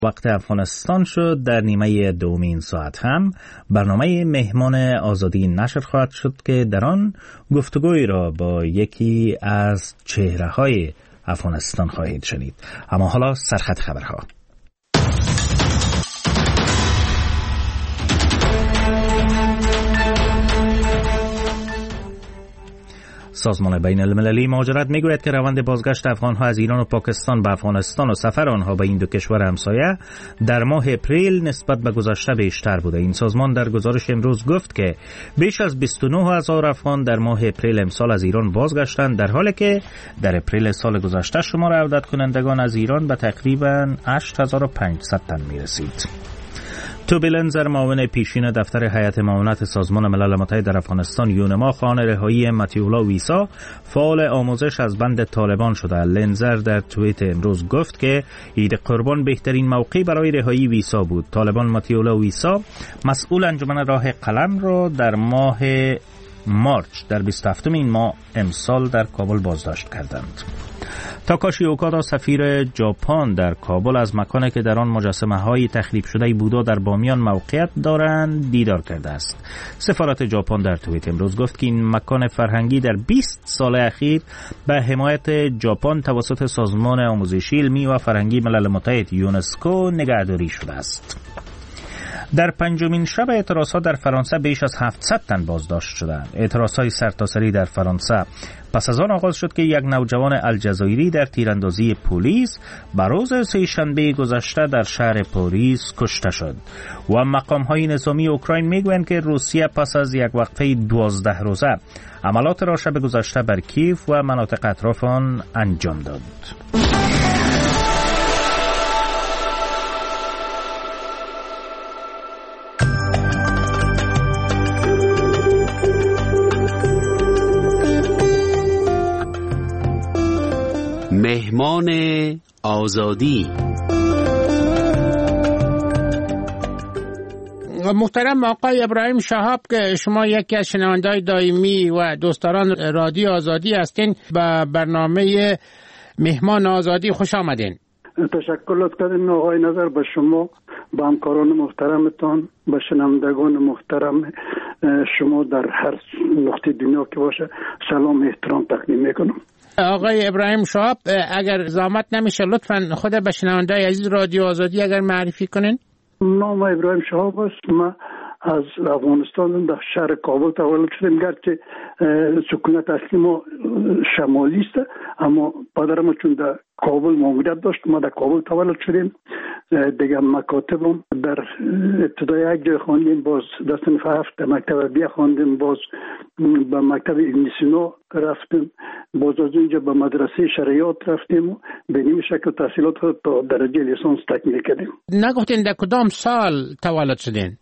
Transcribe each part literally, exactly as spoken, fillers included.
وقت افغانستان شد. در نیمه دومین ساعت هم برنامه مهمان آزادی نشر خواهد شد که در آن گفتگوی را با یکی از چهره‌های افغانستان خواهید شنید. اما حالا سرخط خبرها. سازمان بین المللی مهاجرت میگوید که روند بازگشت افغانها از ایران و پاکستان به افغانستان و سفر آنها به این دو کشور همسایه در ماه اپریل نسبت به گذشته بیشتر بوده. این سازمان در گزارش امروز گفت که بیش از بیست و نه هزار افغان در ماه اپریل امسال از ایران بازگشتند، در حالی که در اپریل سال گذشته شمار عودت کنندگان از ایران به تقریباً هشت هزار و پانصد تن میرسید. توبی لنزر، معاون پیشین دفتر هیئت معاونت سازمان ملل متحد در افغانستان یونما، خواهان رهایی متیولا ویسا، فعال آموزش از بند طالبان شده. لنزر در توییت امروز گفت که عید قربان بهترین موقع برای رهایی ویسا بود. طالبان متیولا ویسا، مسئول انجمن راه قلم، را در ماه مارچ در بیست و هفتم این ماه امسال در کابل بازداشت کردند. تاکاشی اوکادا، سفیر ژاپن در کابل، از مکانی که در آن مجسمه‌های تخریب شده بودا در بامیان موقعیت دارند دیدار کرده است. سفارت ژاپن در توییت امروز گفت که این مکان فرهنگی در بیست سال اخیر به حمایت ژاپن توسط سازمان آموزشی، علمی و فرهنگی ملل متحد یونسکو نگهداری شده است. در پنجمین شب اعتراضات در فرانسه بیش از هفتصد تن بازداشت شدند. اعتراضات سرتاسری در فرانسه پس از آن آغاز شد که یک نوجوان الجزایری در تیراندازی پلیس بر روز سه‌شنبه گذشته در شهر پاریس کشته شد. و مقام‌های نظامی اوکراین میگویند که روسیه پس از یک وقفه دوازده روزه عملات را شب گذشته بر کیف و مناطق اطراف آن انجام داد. مهمان آزادی. محترم آقای ابراهیم شهاب، که شما یکی از شنونده‌های دائمی و دوستداران رادیو آزادی هستین، به برنامه مهمان آزادی خوش آمدین. تشکر کردیم آقای نظر به شما، به همکاران محترمتان، به شنوندگان محترم شما در هر نقطه دنیا که باشه سلام احترام تقدیم میکنم. آقای ابراهیم شهاب، اگر زحمت نمیشه لطفاً خود به شنونده‌های عزیز رادیو آزادی اگر معرفی کنین. نام ابراهیم شهاب است. من از افغانستان در شهر کابل تولد شدم، گرچه سکونت اصلی ما شمالی است، اما پدرم چون در کابل ماموریت داشت ما در کابل تولد شدیم. دیگه مکاتبم در ابتدای یک جای خواندیم، باز در صنف هفت مکتب بیا خواندیم، باز به مکتب ابن سینا رفتیم، باز از اینجا به مدرسه شریعت رفتیم و به این شکل تحصیلات تا درجه لیسانس تکمیل کردیم. نگفتین در کدام سال تولد شدین؟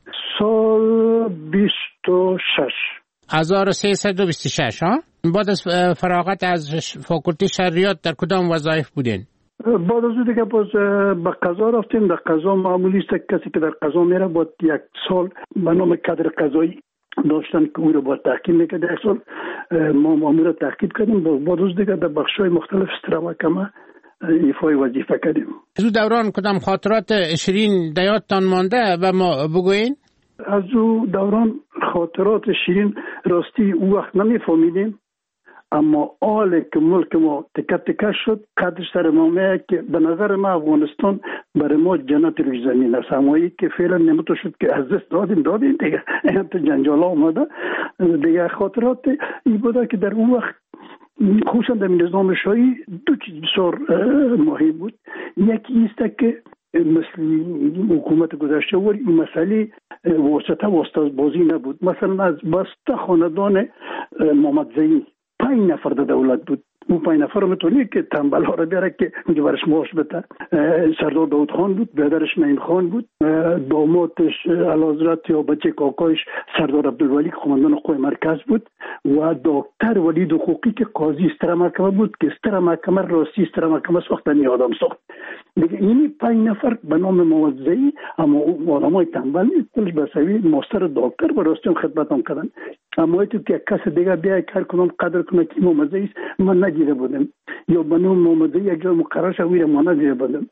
سال بیست و شش هزار و سیصد و بیست و شش. ها؟ بعد از فراغت از فاکولته شریعت در کدام وظایف بودین؟ بعد از دیگه باز به قضا رفتیم. در قضا معمولی است کسی که در قضا میره باید یک سال به نام کادر قضایی داشتن که او رو باید تحقیق میکرد. یک سال ما مامور تحقیق کردیم. بعد از دیگه در بخش‌های مختلف استرا محکمه ایفای وظیفه کردیم. از دوران کدام خاطرات شیرین در یادتان مانده و ما بگوین؟ از او دوران خاطرات شیرین راستی او وقت نمیفهمیدیم، اما آل که ملک ما تکه تکه شد قدر سر ما میاد که به نظر ما افغانستان برای ما جنت روی زمین است. همایی که فعلا نمتو شد که از دست دادیم دادیم دیگه تو جنجال آمده دیگه. خاطرات این بوده که در اون وقت خصوصا در نظام شاهی دو چیز بسیار مهم بود. یکی است که مثل حکومت گذشته و این مسئله واسطه واسطه بازی نبود. مثلا از بسته خاندان محمد زئی پنج نفر در دولت بود. اون پنج نفر میتونی که تنبل ها رو بیاره که اونجا برش معاش بده. سردار داود خان بود، برادرش نعیم خان بود، دامادش اعلیحضرت یا بچه کاکایش سردار عبدالولی قماندان قوای مرکز بود و دکتر ولید حقوقی که قاضی استر محکمه بود که استر محکمه راستی استر محکمه ساختن یادم ساخت. دیگه اینی پنج نفر به نام موزعی، اما آدمای تنبل نیستش، بسوی ماستر دکتر و راستی خدمت هم کردن. اما تو که کس دیگه بیا کار کنم قدر کنه که موزعی من ندیده بودم یا به نام موزعی یک جای مقرر شوی ما ندیده بودم.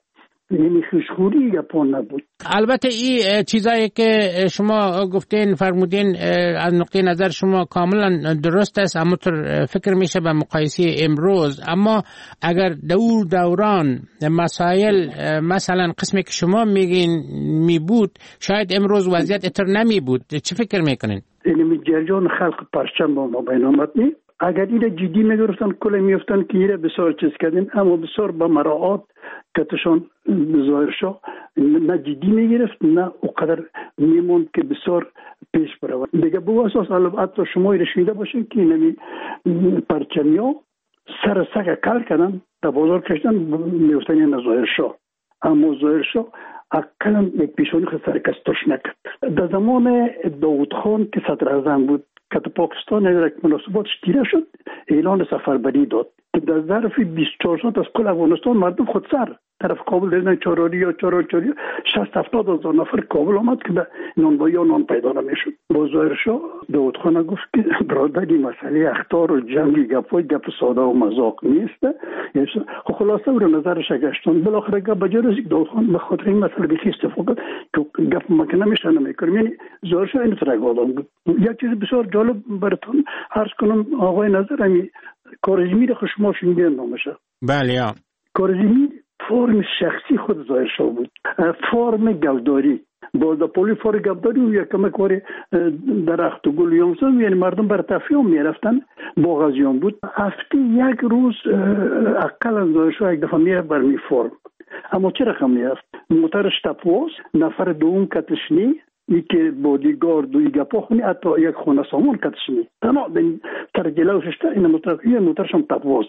یعنی خوشخوری گپان نبود. البته این چیزایی که شما گفتین فرمودین از نقطه نظر شما کاملا درست است، اما فکر میشه به مقایسه امروز. اما اگر دور دوران مسائل مثلا قسمی که شما میگین می بود، شاید امروز وضعیت اتر نمی بود. چه فکر میکنین؟ یعنی جریان خلق پرچم با ما بین آمد نی؟ اگر اینه جدی میگرفتن کل میفتن که اینه بسیار چیز کردین، اما بسیار با مراعات کتشان ظاهر شو نه جدی میگرفت نه اونقدر میموند که بسیار پیش برود. دیگه به اساس البته شما رشیده باشین که نمی پرچمیا سر سگ کار کردن تا بازار کشتن میفتن این ظاهر شو، اما ظاهر شو اقلا یک پیشونی خود سرکستش نکرد. در زمان داود خان که صدر اعظم بود که پاکستان یک مناسباتش تیره شد، اعلان سفربری داد که در ظرف بیست و چهار ساعت از کل افغانستان مردم خودسر طرف کابل دیدن چاراری یا چاراری چاری شصت هفتاد هزار نفر کابل آمد که به نانوایی یا نان پیدا نمیشد. با ظاهر شاه داود خان گفت که برادری مسئله اخطار و جنگی گپای گپ ساده و مذاق نیست. خب خلاصه او رو نظرش گشتن، بالاخره گپ بجا رسید. داود خان به خاطر این مسئله بیخی استفاده که گپ مکنه نمیشه نمیکنم. یعنی ظاهر شاه این طرح آدم بود. یک چیز بسیار جالب براتون عرض کنم آقای نظر، همین کارزمی رو شما شنیدین نامشه؟ بله یا کارزمی فرم شخصی خود ظاهر شاه بود، فرم گوداری باز پولی فور گوداری و یکم کاری درخت و گل یونسا، یعنی مردم بر تفریح میرفتن با غازیان بود. هفته یک روز اقل ظاهر شاه یک دفعه میره بر می فرم. اما چه رقم میرفت؟ موترش تپواز، نفر دوم کتشنی، ای که بودیگارد و ایگپا خونی، حتی یک خونه سامان کتشنی تنها تر جلوششتا این موتر موترش هم تپواز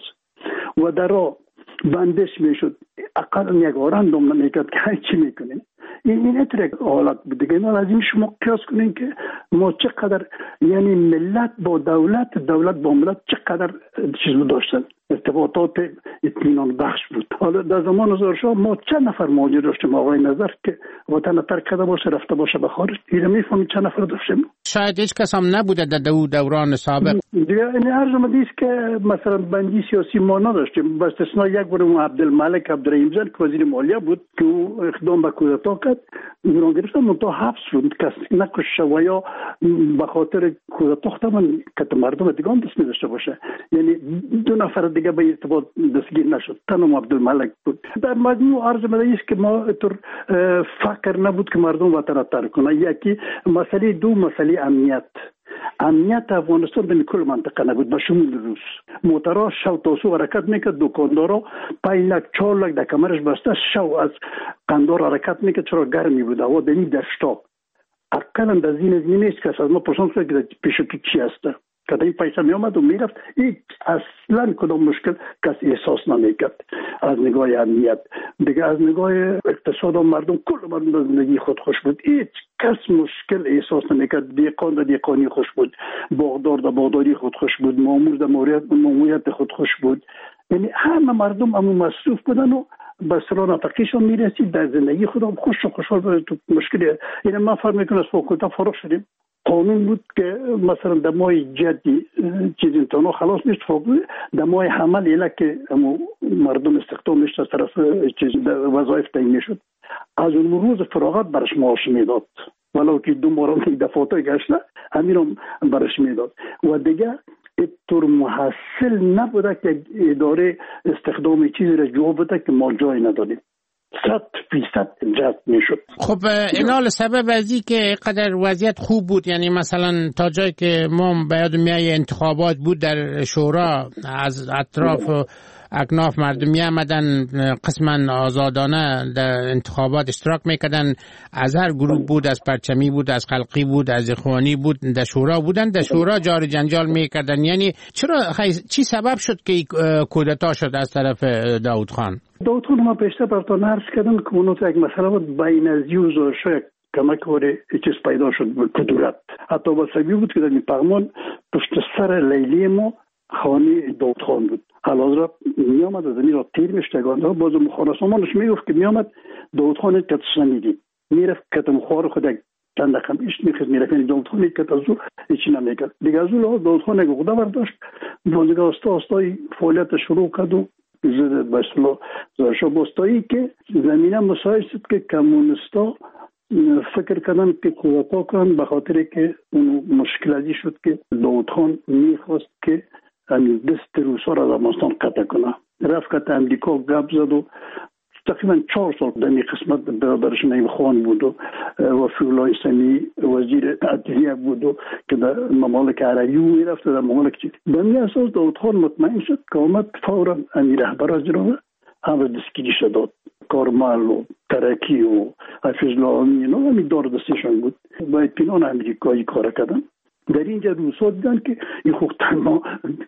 و درا بندش میشد. اقل یک آران دوم نمیکرد که چی میکنین. این این اترک حالت بود دیگه. ما لازم شما قیاس کنین که ما چقدر یعنی ملت با دولت، دولت با ملت چقدر چیز داشتن، ارتباطات اطمینان بخش بود. حالا در زمان ظاهر شاه ما چند نفر مهاجر داشتیم آقای نظر که وطن ترک کرده باشه رفته باشه به خارج؟ این میفهمید چند نفر داشتیم؟ شاید هیچ کس هم نبوده در دو دوران سابق. دیگه این عرض مدیس که مثلا بندی سیاسی ما نداشتیم، با استثناء یک بار عبدالملک عبدالرحیم زن که وزیر مالیه بود که او اقدام به کودتا کرد، اون گرفتن منتها حبس شد، کس نکش و یا به خاطر کودتا ختمن که مردم دیگه هم دست می‌داشته باشه. یعنی دو نفر دیگه به ارتباط دستگیر نشد، تنها عبدالملک بود. در مجموع عرض مدیس که ما طور فکر نبود که مردم وطن ترک کنه. یکی مسئله، دو مسئله امنیت. امنیت افغانستان در کل منطقه نبود به شمول روس. موترها شو تاسو حرکت میکرد، دکاندارا پنج لک چهار لک در کمرش بسته شو از قندار حرکت میکرد، چرا گرمی بود هوا در این دشتا. اقلا در زین از این نیست که از ما پرسان کرد که پیش تو چی هسته که این پیسه می آمد و می رفت. هیچ اصلا کدام مشکل کس احساس نمیکرد از نگاه امنیت. دیگه از نگاه اقتصاد و مردم، کل مردم از زندگی خود خوش بود، هیچ کس مشکل احساس نمیکرد. دیقان در دیقانی خوش بود، باغدار در باغداری خود خوش بود، مامور در ماموریت خود خوش بود. یعنی همه مردم همون مصروف بودن و به سران اتقیشان میرسید در زندگی خودم خوش و خوشحال بود. تو مشکلی یعنی من فرم میکنم از فوکوتا فارغ شدیم. قانون بود که مثلا در ماه جدی چیز انتانو خلاص میشت، در ماه حمل ایله که مردم استخدام میشت از طرف چیز وظایف تعیین میشد، از اون روز فراغت برش معاش میداد، ولو که دو ماه دفعاتی گشته همین برش میداد. و دیگه طور محصل نبوده که اداره استخدام چیزی را جواب بده که ما جای نداریم. صد فیصد جذب میشد. خب اینال سبب ازی که قدر وضعیت خوب بود، یعنی مثلا تا جایی که ما باید میای انتخابات بود در شورا، از اطراف و اکناف مردم می آمدن قسما آزادانه در انتخابات اشتراک میکردن، از هر گروه بود، از پرچمی بود، از خلقی بود، از اخوانی بود، در شورا بودن، در شورا جار جنجال میکردن. یعنی چرا چی سبب شد که کودتا شد از طرف داود خان؟ داود خان ما پیشتر براتون عرض کردم که اونو یک مسئله بود بین از یوز و شاید کمک واره چیز پیدا شد به کدورت. حتی با سبی بود که در این پرمان پشت سر لیلی ما خانه داود خان بود. حالا می آمد از این را تیر میشتگان ها باز مخانه سامانش میگفت که می آمد داود خان کتش نمیدید، میرفت کتم خوار خود چند رقم ایش میخید میرفت. یعنی داود خان کت از او ایچی نمیکرد. دیگه از او لحاظ داود خان یک غده برداشت، بازگاه استا استای فعالیت شروع کرد و زد بسلا زاشو بستایی که زمینه مساعد شد که کمونستا فکر کردن که کودتا کنن، به خاطر که اون مشکلاتی شد که داود خان میخواست که همین دست روسا را از افغانستان قطع کنه. رفت که امریکا گپ زد و تقریبا چهار سال در این قسمت برادرش نعیم خان بود و وفی‌الله سمی وزیر عدلیه بود و که در ممالک عربی میرفت در ممالک چی. به این اساس داود خان مطمئن شد که آمد فورا امیر رهبر از جنوبه همه دستگیری شد. کارمل و ترکی و حفیظ الله امین و همین دار دستشان بود. باید پینان امریکایی کار کردن. در اینجا روسا دیدن که این خوب تنها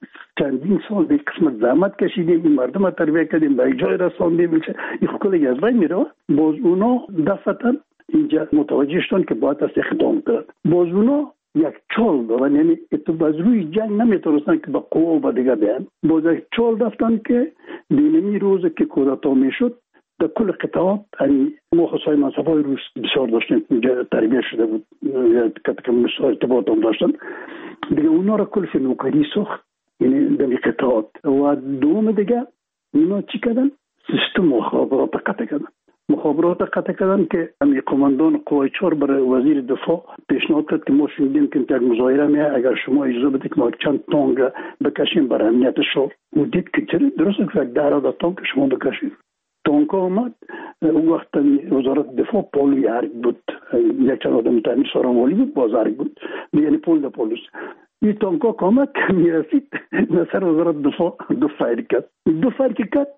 چندین سال به قسمت زحمت کشیدیم، این مردم رو تربیه کردیم، به جای رساندیم، این خوب کلی از بین میره. باز اونا دفعتا اینجا متوجه شدن که باید از اقدام کرد. باز اونا یک چال دارن، یعنی اتو از روی جنگ نمیتونستن که با قوه و با دیگه بیان. باز یک چال دفتن که دینمی روز که کودتا میشد در کل قطعات یعنی ما خصوصای منصفای روس بسیار داشتن، اینجا تربیه شده بود که کمونیست ارتباط هم داشتن دیگه، اونا را کل فی نوکری ساخت، یعنی در قطعات. و دوم دیگه اونا چی کردن؟ سیستم مخابرات قطع کردن. مخابرات قطع کردن که همین قماندان قوای چهار برای وزیر دفاع پیشنهاد کرد که ما شنیدیم که یک مظاهره میه، اگر شما اجازه بدید که ما چند تانک بکشیم برای امنیت شهر. و دید که چرا درسته که یک ده هزار تانک شما بکشید. تانک آمد اون وقت وزارت دفاع پول ارگ بود، یک چند آدم تعمیر سارانوالی بود، باز ارگ بود، یعنی پول ده پولس. این تانک ها آمد که میرسید نصر وزارت دفاع دو فایر کرد. دو فایر که کرد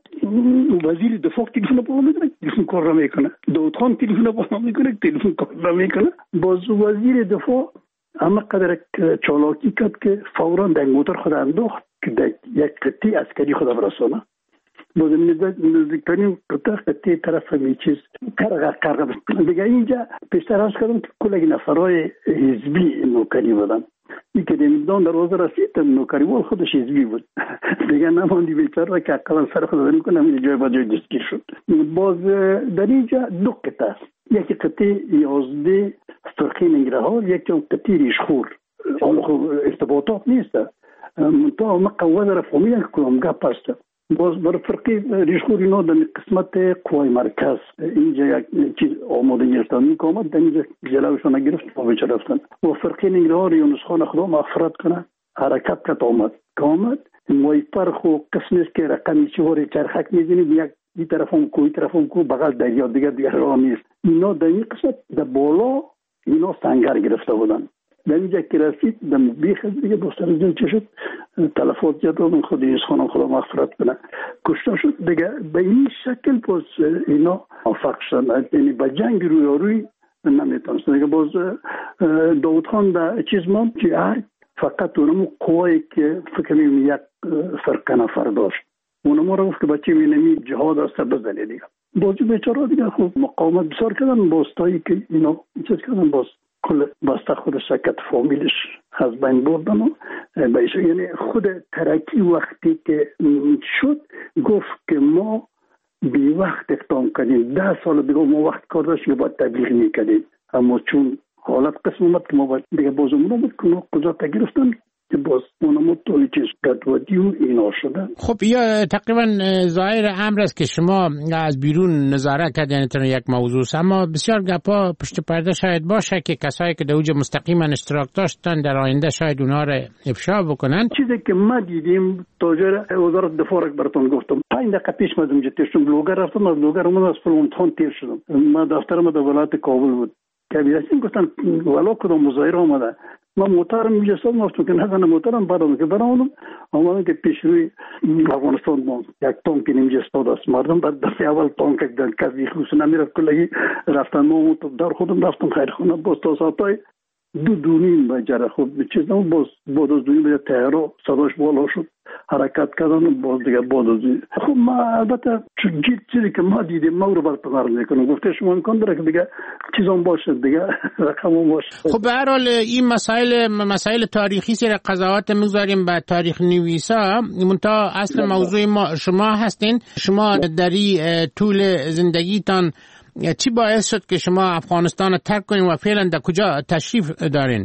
وزیر دفاع تلفن بالا میکنه، تلفن کار را میکنه. داود خان تلفن بالا میکنه، تلفن کار را میکنه. باز وزیر دفاع اما قدر چالاکی کرد که فورا در موتور خود انداخت که در یک قطعه عسکری خود برسانه. باز نزدیکترین قطعه قطعه طرف همی چیز کرغه کرغه دیگه. اینجا پیشتر هست کردم که کلگی نفرهای حزبی نوکری بودن. این که دمیدان در روز رسید نوکری وال خودش حزبی بود دیگه، نماندی بیچاره که اقلا سر خود داریم کنم این جای با جای دستگیر شد. باز در اینجا دو قطعه است، یکی قطعه یازده فرقه نگرهار، یکی قطعه ریشخور. حالا خب ارتباطات نیست منطقه مقوض را فهمیدن که کنم گپ است. باز بر فرقی ریشخور اینا در قسمت قوای مرکز اینجا یک چیز آماده گرفتن می که آمد در اینجا جلوشان نگرفت ما بیچه رفتن. و فرقی نگرهار یونس خان خدا مغفرت کنه حرکت کت آمد که آمد مای پرخ و قسم است که رقمی چهاری چرخک میزنید، یک این طرف هم کوی طرف هم کو بغل دریا دیگر دیگر راه نیست. اینا در این قسمت در بالا اینا سنگر گرفته بودن. در اینجا که رسید در بیخ دیگه بستر زن چه شد تلفات جد و من خود ایس خانم خدا مغفرت کنه کشته شد دیگه. به این شکل باز اینا آفاق شدن، یعنی با جنگ روی روی نمیتونستن دیگه. باز داود خان در چیز ما که هر فقط اونمو قوایی که فکر میم یک فرق نفر داشت اونمو رو گفت که بچه مینمی جهاد است بزنه دیگه. بازی بیچاره دیگه خوب مقاومت بسیار کردن، بازتایی که اینا چیز کردن، باز کل بسته خود سکت فامیلش از بین بردن و بیشه. یعنی خود ترکی وقتی که شد گفت که ما بی وقت اقدام کردیم، ده سال دیگه ما وقت کار داشت که باید تبلیغ میکردیم، اما چون حالت قسم اومد که ما باید دیگه بازمون رو بود که ما قضا گرفتن که باز اونمو توی چیز گدودی و اینا شدن. خب یا تقریبا ظاهر امر است که شما از بیرون نظارت کرد، یعنی تنها یک موضوع است، اما بسیار گپا پشت پرده شاید باشه که کسایی که در اوج مستقیما اشتراک داشتن در آینده شاید اونها را افشا بکنن. چیزی که ما دیدیم تاجر وزارت دفاع را براتون گفتم پنج دقیقه پیش ما اونجا تیر شدم، بلوگر رفتم از بلوگر اومد از امتحان تیر شدم. ما دفترم در ولایت کابل بود که بیرسیم گفتن والا کدام مظاهره آمده، ما موترم میجه سال مافتون که نزنه موترم برام که برامونم آمدن که پیش روی افغانستان ما یک تانک نمیجه استاد است. مردم بعد دفعه اول تانک کردن کسی خصوص نمیرفت کلگی رفتن ما موتر در خودم رفتم خیرخونه باز تا ساعتای دو دونیم بجره خود چیز نمو باز بعد از دونیم بجه تهرا صداش بالا شد حرکت کردن باز دیگه بعد از دونیم. خب ما البته جید چیزی که ما دیدیم ما رو برطنر میکنم گفته شما امکان داره که دیگه چیزان باشه دیگه رقم باشه. خب به هر حال این مسائل مسائل تاریخی سر قضاوت میگذاریم به تاریخ نویسا، منتها اصل موضوع ما شما هستین. شما در این طول زندگیتان چی باعث شد که شما افغانستان رو ترک کنین و فعلا در کجا تشریف دارین؟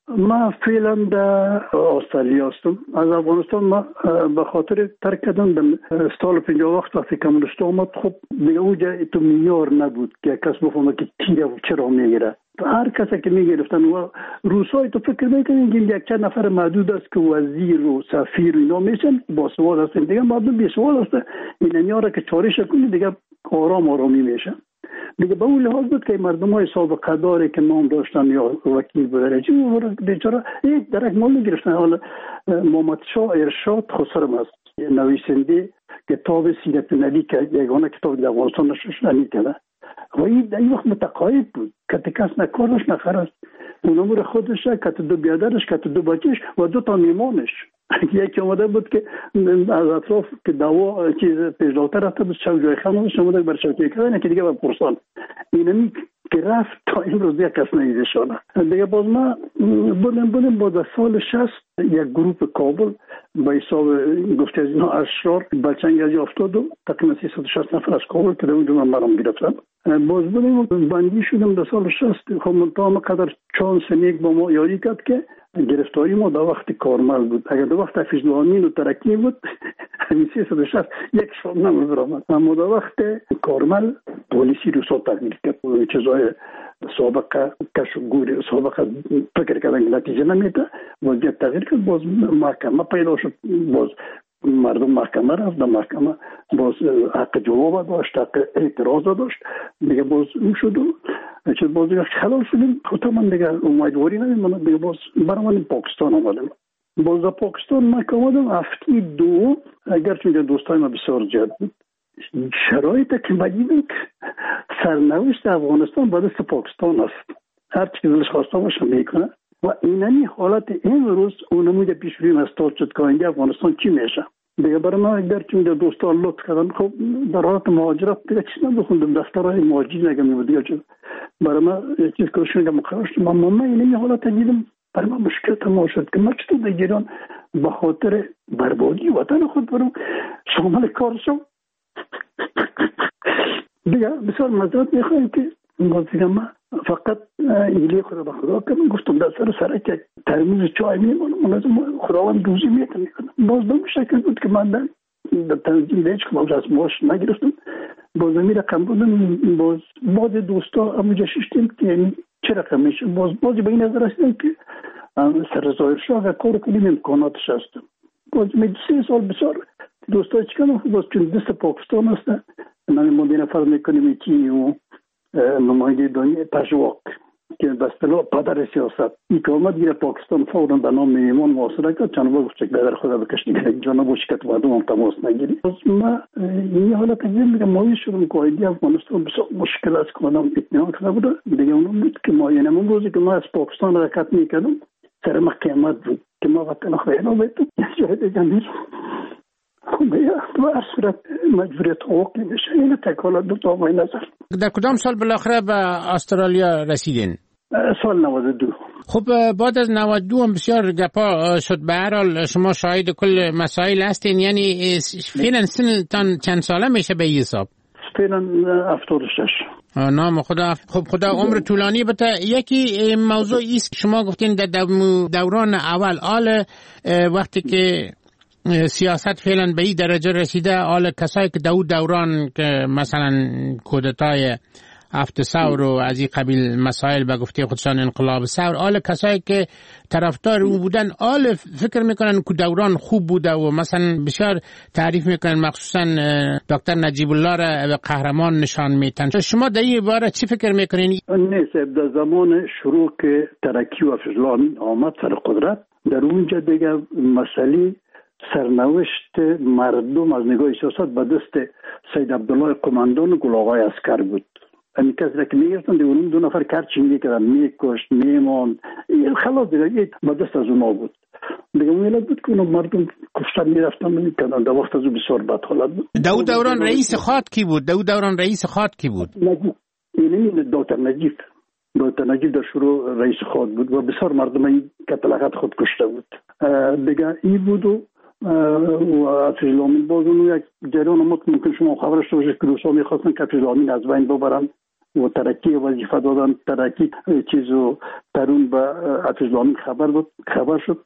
ما فعلا در استرالیا هستم. از افغانستان ما به خاطر ترک کردن در سال پنجاه وقت وقتی کمونیست آمد، خب دیگه اونجا تو میار نبود که کس بفهمه که تیره و چرا میگیره. هر کسی که میگرفتن و روسای تو فکر میکنین که یک چند نفر محدود است که وزیر و سفیر و اینا میشن با سوال هستن، دیگه مردم بی سوال هستن. این نیاره که چارش کنی دیگه آرام آرامی میشن. دیگه به اون لحاظ بود که مردم های سابقه داره که نام داشتن یا وکیل بودن چی بیچاره یک درک مال میگرفتن. حالا محمد شاه ارشاد خسرم است، نویسنده کتاب سیرت نبی که یگانه کتاب در افغانستان نشانی کرده و این در این وقت متقاعد بود که کس نکارش نخرست. اون امور خودش که دو بیادرش که دو بچهش و دو تا میمانش یکی آمده بود که از اطراف که دوا چیز پیشلاتر رفته بود شو جای خانمش آمده بر شوکه کردن که دیگه با پرسان اینمی که رفت تا امروز یک کس ندیده شده. دیگه باز ما بودیم بودیم باز سال شصت یک گروپ کابل با حساب گفته از اینا اشرار بلچنگ از افتاد و تقریبا سیصد و شصت نفر از کابل که در اونجا من مرام گرفتم. باز بودیم بندی شدم در سال شصت. خب منطقه قدر چانس نیک با ما یاری کرد که گرفتاری ما در وقت کارمل بود. اگر در وقت حفیظ الامین و ترکی بود همین سیصد و شصت یک شام نمید رامد. اما در وقت کارمل پولیسی روسا تغییر کرد. چیزای سابقه کش و گوری سابقه فکر کردن که نتیجه نمیده وضعیت تغییر کرد. باز محکمه پیدا شد، باز مردم محکمه رفت، در محکمه باز حق جواب داشت، حق اعتراض داشت. دیگه باز اون شد و چیز باز دیگه خلال شدیم. خودم من دیگه امیدواری نمیم. دیگه باز برای من پاکستان آمدم. باز در پاکستان من که آمدم هفته دو اگرچه دوستای من بسیار زیاد بود. شرایط که بدیدم که سرنوشت افغانستان با دست پاکستان است. هر چیز دلش خواسته باشه میکنه و اینمی حالت امروز اونموده پیش روی مستاد شد که اینجا افغانستان چی میشه. دیگه برای من اگرچه دوستان لطف کردن، خب در حالت مهاجرت دیگه چیز نبخوندم، دفترهای مهاجری نگم بود دیگه چیز برای من چیز کارشون که مقرر شد. من من اینمی حالت دیدم برای من مشکل تمام شد که من چطور در ایران به خاطر بربادی وطن خود برم شامل کار شم. دیگه بسیار مزاد میخواهیم که دیگه من فقط ایلی خدا به خدا کنم. گفتم در سر سره که ترمیز چای میمانم از خداوند روزی میتن میکنم. باز به شکل بود که من در تنظیم دیگه که باز از ماش نگرفتم. باز می رقم بودم. باز باز دوستا همونجا ششتیم که چه رقم میشه. باز بازی به این نظر رسیدم که سر ظاهر شاه کار کنیم امکاناتش هستم. باز می سه سال بسیار دوستای چکنم باز چون دست پاکستان هستن من مدیر فرض میکنیم که و نماینده دنیا پژواک که به اصطلاح پدر سیاست این که آمد گیره پاکستان فوراً به نام میمان محاصره کرد. چند بار گفت که در خدا بکش دیگه جانا باشی که تو مردم هم تماس نگیری. از ما این حالت دیگه میگم مایه شدم که ایدی افغانستان بسیار مشکل است که مردم اطمینان کرده بوده. دیگه اونم بود که ما یعنی من روزی که ما از پاکستان حرکت میکردم سر ما قیامت بود که ما وطن خیلی بیتم یک جای دیگه میرم. و هر صورت مجبوریت حقوقی میشه. این تکالات دو تا آمای نظر. در کدام سال بالاخره به استرالیا رسیدین؟ سال نود و دو. خب بعد از نود و دو هم بسیار گپا شد. به هر حال شما شاهد کل مسائل هستین. یعنی فعلا سنتان چند ساله میشه به این حساب؟ فعلا هفتاد و شش. نام خدا. خب خدا عمر طولانی بده. یکی موضوع ایست شما گفتین در دوران اول آل وقتی که سیاست فعلا به این درجه رسیده، آل کسایی که دو دوران که مثلا کودتای هفت ثور و از این قبیل مسائل به گفته خودشان انقلاب ثور، آل کسایی که طرفدار او بودن، آل فکر میکنن که دوران خوب بوده و مثلا بسیار تعریف میکنن، مخصوصا دکتر نجیب الله را قهرمان نشان میتن. شما در این باره چی فکر میکنین؟ نه صاحب، در زمان شروع که ترکی و حفیظ الله آمد سر قدرت، در اونجا دیگه مسئله سرنوشت مردم از نگاه سیاست به دست سید عبدالله قماندان و گل آقای عسکر بود. همین کسی که میگفتن دیگه اون دو نفر کرچی میکردن، میکشت، میمان، خلاص دیگه به دست از اونا بود. دیگه اون علت بود که اون مردم کشتن میرفتن میکردن. در وقت از اون بسیار بد حالت بود. دو دوران رئیس خات کی بود؟ دو دوران رئیس خات کی بود؟ نجیب. این دکتر نجیب. دکتر نجیب در شروع رئیس خات بود و بسیار مردم این قتلعت خود کشته بود. دیگه این بود و و حفیظ الامین باز اون یک جریان ممکن شما خبرش باشه که روسا میخواستن که حفیظ الامین از بین ببرن و ترکی وظیفه دادن. ترکی چیزو ترون به حفیظ خبر بود، خبر شد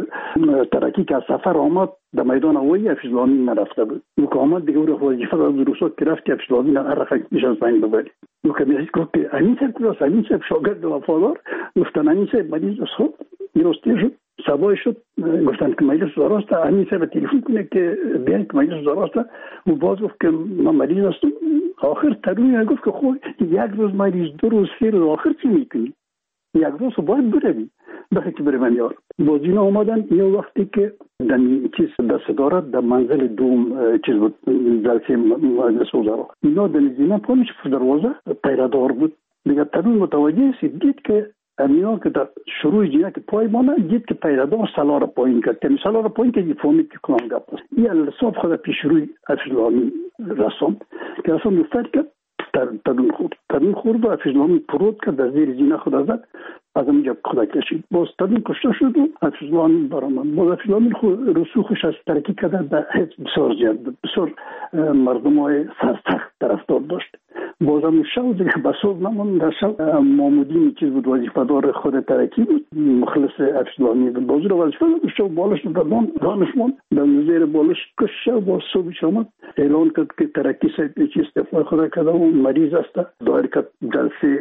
ترکی که از سفر آمد در میدان هوایی حفیظ الله نرفته بود. او که آمد دیگه او رو وظیفه داد روسا که رفت که حفیظ الله هر رقم میش از بین ببری. او که میگه که امین صاحب کلاس، امین صاحب شاگرد وفادار. گفتن امین صاحب مریض است. خب درسته شد، سبای شد، گفتن که مریض درست است. امین صاحب تلفن کنه که بیاین که مریض درست است. او باز گفت که من مریض هستم. آخر ترونی گفت که خب یک روز مریض، دو روز، سه روز، آخر چی میکنی؟ یک روز باید بروی بخی که بری من یار. باز اینا آمدن یه وقتی که در چیز در صدارت در منزل دوم چیز بود، جلسه مجلس وزرا، اینا در نزدینا پایینش دروازه پیرادار بود. دیگه ترون متوجه سید دید که امینا که در شروع جینا که پای مانه دید که پیرادار سالار پایین کرد که سالار پایین که فهمید که کنم گپ است. این الصاف خود پیش روی افشلانی رسم که اصلا مفتر کرد ترون خورد. ترون خورد و افشلانی پرود کرد در زیر زینه خود ازد از اینجا خدا کشید. باز ترون کشته شد و افشلانی برآمد. باز افشلانی رسوخش از ترکی کرده در حزب بسیار زیاد بود. بسیار مردم های سرسخت طرفدار داشت. باز هم شو دیگه بسوز نمون در شو مامودین چیز بود، وظیفه دار خود ترکی بود، مخلص افشلانی بود. باز رو وظیفه دار شو بالش دادن دانشمون در زیر بالش کش شو. باز صبحش آمد اعلان کرد که ترکی صاحب چیز استعفا خدا کرده و مریض است. دایر کرد جلسه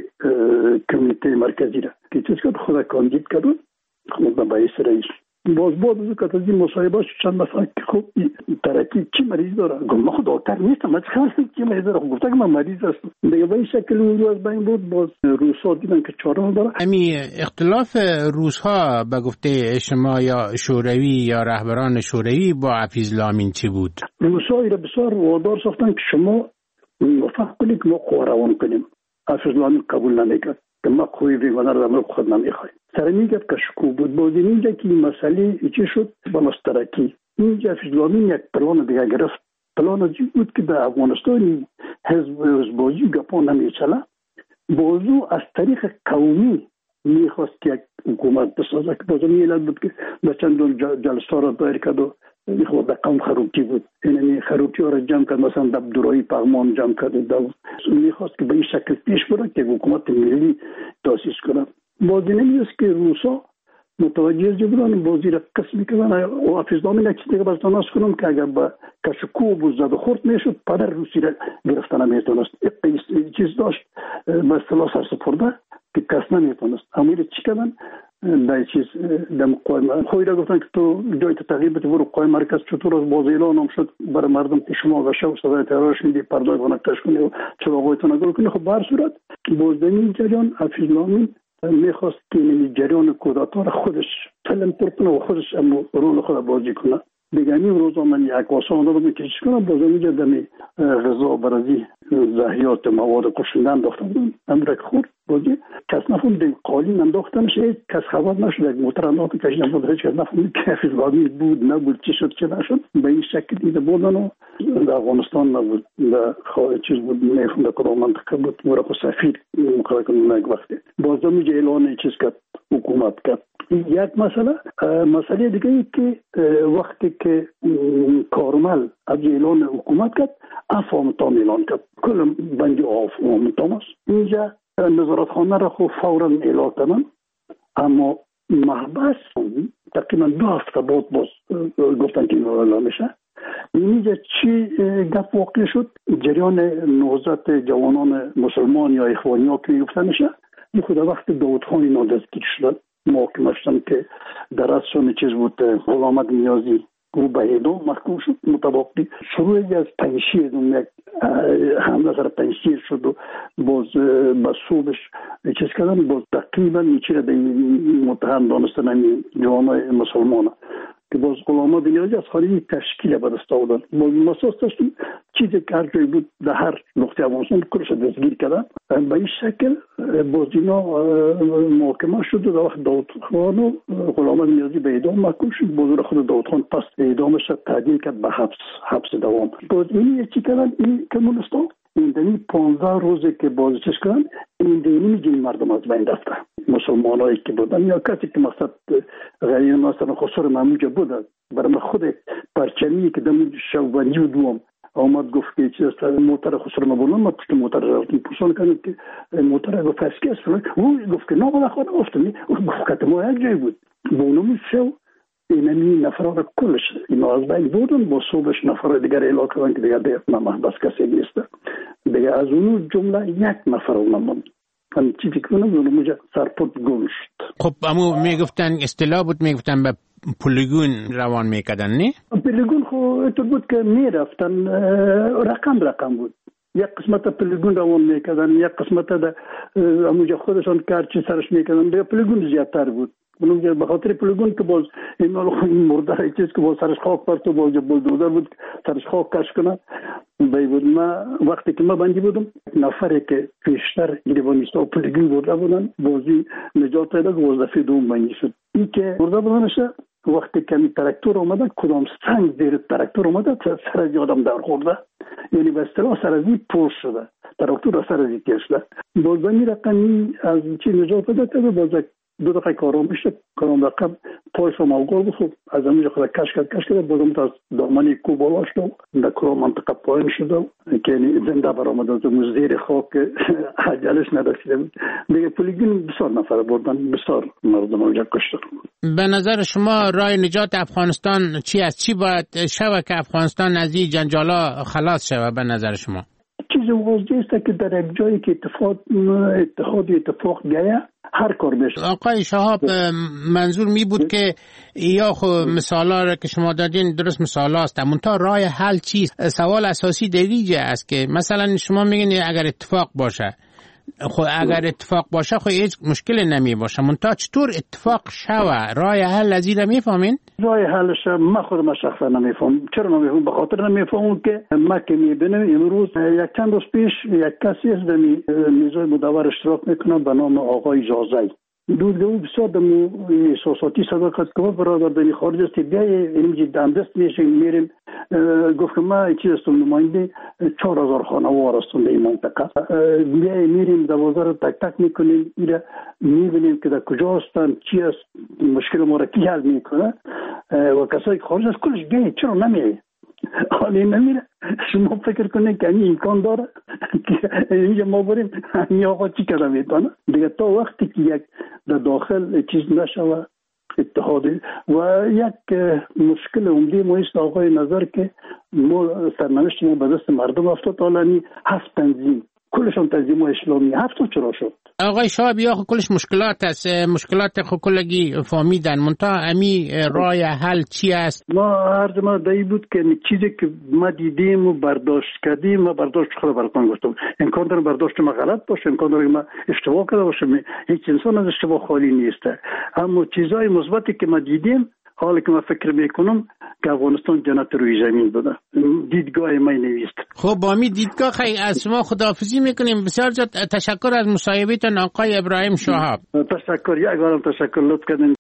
کمیته مرکزی را که چیز کرد خدا کاندید کرد خود به رئیس رئیس. باز باز از که از این مصاحبه چند مثلا که خب ترکی چی مریض داره؟ گفت من خود دکتر نیستم، من چه چی مریض داره؟ گفت که من مریض هستم. دیگه به این شکل اون روز بین بود. باز روس‌ها دیدن که چاره نداره. امی اختلاف روس‌ها به گفته شما یا شوروی یا رهبران شوروی با حفیظ لامین چی بود؟ روس‌ها ایرا بسیار وادار ساختن که شما موفق کنید که ما قوه روان کنیم. حفیظ لامین قبول نمیکرد که ما قوی بیگانه را در خود نمیخوایم. سر میگه که شکو بود. باز اینجا که این مسئله چی شد بالاس ترکی اینجا حفیظ لامین یک پلان دیگه گرفت. پلان ازی بود که در افغانستان حزب حزبازی گپا نمیچله. بازو از طریق قومی میخواست که یک حکومت بسازه که بازو میلاد بود که بچندون جلسه را دایر کرد و خود قوم خروکی بود. یعنی خروکی ها را جمع کرد، مثلا در عبدالرحیم پغمان جمع کرد. میخواست که به این شکل پیش بره که حکومت ملی تاسیس کنه. بازی نمیست که روسا متوجه بودن بازی را قسمی کردن و حفیظ لامین یک چیز دیگه باز تناس کنم که اگر با کشکو و زد و خورد میشد پدر روسی را گرفتن نمیتونست. یک چیز داشت به اصطلاح سرسپرده که کس نمیتونست. اما چی کردن در چیز در قوای خوی را گفتن که تو جای تغییر بده برو قوای مرکز. چطور از باز اعلان هم شد برای مردم که شما غشه و صدای ترارش میدی پردای بانکتش کنی و چراغایتون نگل کنی. خب بر صورت باز در این جریان حفیظ لامین میخواست که این جریان کودتا را خودش فلم پر کنه و خودش رول خود بازی کنه. دیگه این روزا من یک واسه آنها بودم که چیز کنم. باز اینجا دمی غذا برازی زهیات مواد کشنده انداختم بودم. امرک خورد بازی کس نفهم دیگه قالین انداختنش هیچ کس خبر نشد. یک موتر انداخت کشیدن بود هیچ کس نفهم که حفیظ لامین بود نبود چی شد چی نشد. به این شکل دیده بودن و در افغانستان نبود، در خواهد چیز بود نیفون در کدام منطقه بود. مرا خود سفیر مقرر کنم یک وقتی باز دمیجه اعلان چیز کرد حکومت کرد. یک مسئله مسئله دیگه ای که وقتی که کارمل از اعلان حکومت کرد افامتان اعلان کرد کل بندی افامتان است. اینجا نظارت خانه را خود فورا اعلان کردن. اما محبس تقریبا دو هفته بود باز گفتن که اعلان میشه. اینجا چی گپ واقع شد؟ جریان نهضت جوانان مسلمان یا اخوانی ها که گفتن میشه این خود وقت داود خان اینا دستگیر شدن محاکمه شدن که در اصل چیز بود. غلام احمد نیازی او به اعدام محکوم شد. مطابقی شروعی از پنشیر یک حمله سر پنشیر شد و باز به صوبش چیز کردن. باز تقریبا میچه به متهم دانستن جوانای مسلمان که باز غلام احمد نیازی از خارج تشکیل به دست آوردن. باز مساس داشتیم چیزی که هر جایی بود در هر نقطه افغانستان کلش دستگیر کردن. به این شکل باز اینا محاکمه شد و در وقت داود خان و غلام احمد نیازی به اعدام محکوم شد. باز خود داود خان پس اعدامش تعدیل کرد به حبس حبس دوام. باز این چی کردن این کمونستان این دنی پانزده روزه که باز چیز کردن این دینی جین مردم از بین رفته مسلمان هایی که بودن یا کسی که مقصد غیر مثلا خسر معموجه بودن برای خود پرچمی که دمون شوبانی و دوام آمد گفت که چیز است موتر خسرو ما بودم، ما پشت موتر رفتیم پوشان کردیم که موتر گفت فسکی است. او گفت که نه بالا خود گفتم گفت که ما یک جای بود بونم شو اینمی نفرات کلش اینا از بین بودن، با صبحش نفر دیگر اعلام کردن که دیگر دیگر محبس کسی نیست دیگر. از اون جمله یک نفر اونم من چی فکر کنم اونو مجا سرپوت گم شد. خب امو میگفتن اصطلاح بود، میگفتن به پلیگون روان میکردن نه؟ پلیگون خو اینطور بود که میرفتن رقم رقم بود، یک قسمت پلیگون روان میکردن، یک قسمت در اموجا خودشان کارچی سرش میکردن، دیگه پلیگون زیادتر بود. اونم به خاطر پلیگون که باز این مرده چیز که باز سرش خاک پرت و باز بلدوزر بود سرش خاک کش کنه بایی بود. ما وقتی که ما بندی بودم نفری که پیشتر گریبانیستا و پلیگون برده بودن بازی نجات پیدا که باز دفعه دوم بندی شد. این که برده بودنشه وقتی که این ترکتور آمده کدام سنگ زیر ترکتور آمده سر از آدم در خورده، یعنی به اصطلاح سر ازی پوش شده، ترکتور سر ازی کش شده. باز بمی رقمی از چی نجات پیدا کرده، باز دو دقیقه کارام بشه کارام رقم پایش رو موقع بود از همینجا خود کش کرد کش کرد بازم تا دامنی کو بالا شد در کرام منطقه پایین شد که زنده برآمد از زیر خاک عجلش نداشته بود دیگه. پلیگون بسیار نفر بردن، بسیار مردم رو کشتن. به نظر شما راه نجات افغانستان چی است؟ چی باید شود که افغانستان از این جنجالا خلاص شود به نظر شما؟ چیز واضحه است که در یک جایی که اتفاق اتحاد اتفاق گیه هر کار بشه. آقای شهاب منظور می بود که یا خو مثالا را که شما دادین درست مثالا است، منتها راه حل چیست؟ سوال اساسی دیگه است که مثلا شما میگین اگر اتفاق باشه، خو اگر اتفاق باشه خو هیچ مشکل نمی باشه، منتها چطور اتفاق شوه؟ راه حل از این میفهمین؟ راه حلش ما خودم شخصا نمیفهم. چرا نمیفهم؟ به خاطر نمیفهمم که ما که میبینم امروز یک چند روز پیش یک کسی از دمی میزای مدور اشتراک میکنه به نام آقای جازی. دودگاه او بسیار دمو احساساتی صداقت که برادر دمی خارج است بیایی اینجا دندست میشیم میریم گفت که ما چیز هستم نماینده چهار هزار خانوار هستم در این منطقه، بیایی میریم دوازده رو تک تک میکنیم ایره میبینیم که در کجا هستن چی است مشکل ما را کی حل میکنه و کسایی که خارج است کلش بیایی چرا نمیایی حالی نمیره. شما فکر کنید که این امکان داره که اینجا ما بریم این آقا چی کرده میتونه دیگه تا وقتی که یک در داخل چیز نشوه اتحادی و یک مشکل عمده ما است آقای نظر که ما سرنوشت ما به دست مردم افتاد. حالا هفت تنظیم کلشون تنظیم اسلامی هفت چرا شد؟ آقای شهاب یا کلش مشکلات است، مشکلات خو کلگی فهمیدن، منتها امی راه حل چی است؟ ما عرض ما دایی بود که چیزی که ما دیدیم و برداشت کردیم ما برداشت خود براتون گفتم. امکان داره برداشت ما غلط باشه، امکان داره ما اشتباه کرده باشیم، هیچ انسان از اشتباه خالی نیست، اما چیزای مثبتی که ما دیدیم حالا که من فکر میکنم که افغانستان جنت روی زمین بوده. دیدگاه من نویست. خب با می دیدگاه خیلی از شما خداحافظی میکنیم. بسیار زیاد تشکر از مصاحبهتون آقای ابراهیم شهاب. تشکر، یک بارم تشکر، لطف کردین.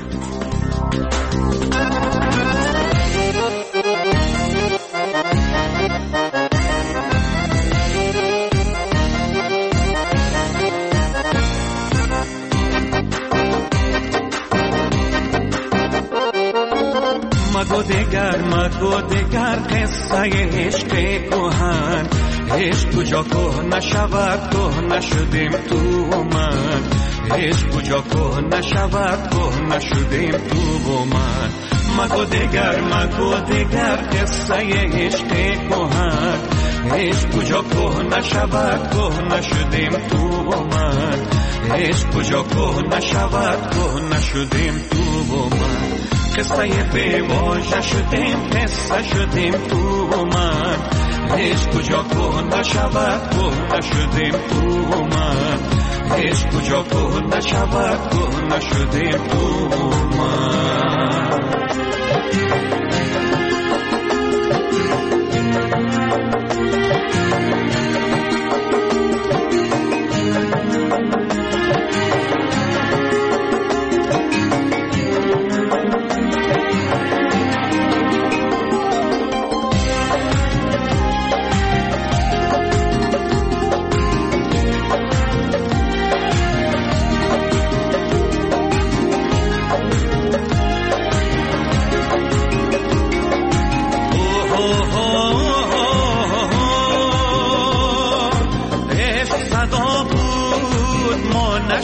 مگو دگر مگو دگر قصه عشق کهن، عشق کجا که نشود که نشدیم تو من، عشق کجا که نشود که نشدیم تو من. مگو دگر مگو دگر قصه عشق کهن، عشق کجا که نشود که نشدیم تو من، عشق کجا که نشود که نشدیم تو من. قصه بیواژه شدیم قصه شدیم تو من، عشق کجا که نشود که نشدیم تو من، عشق کجا که نشود که نشدیم تو من.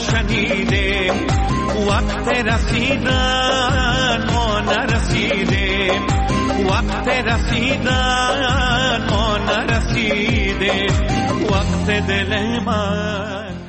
نشنیدیم، وقت رسیدن ما نرسیدیم، وقت رسیدن ما نرسیدیم، وقت دل من